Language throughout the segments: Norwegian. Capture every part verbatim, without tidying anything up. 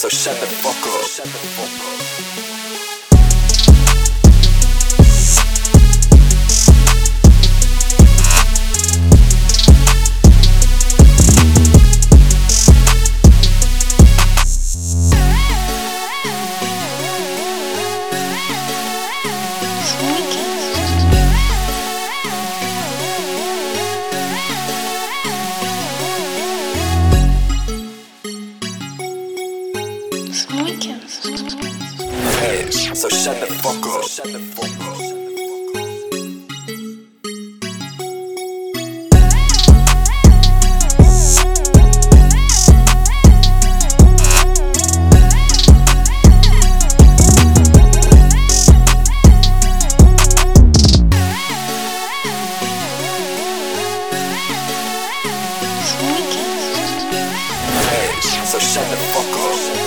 so shut the fuck up. Shut the fuck up. Hey, so shut the fuck up. Shut the fuck up. So shut the fuck up.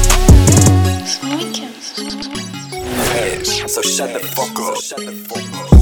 So shut the fuck up. Shut the fuck up.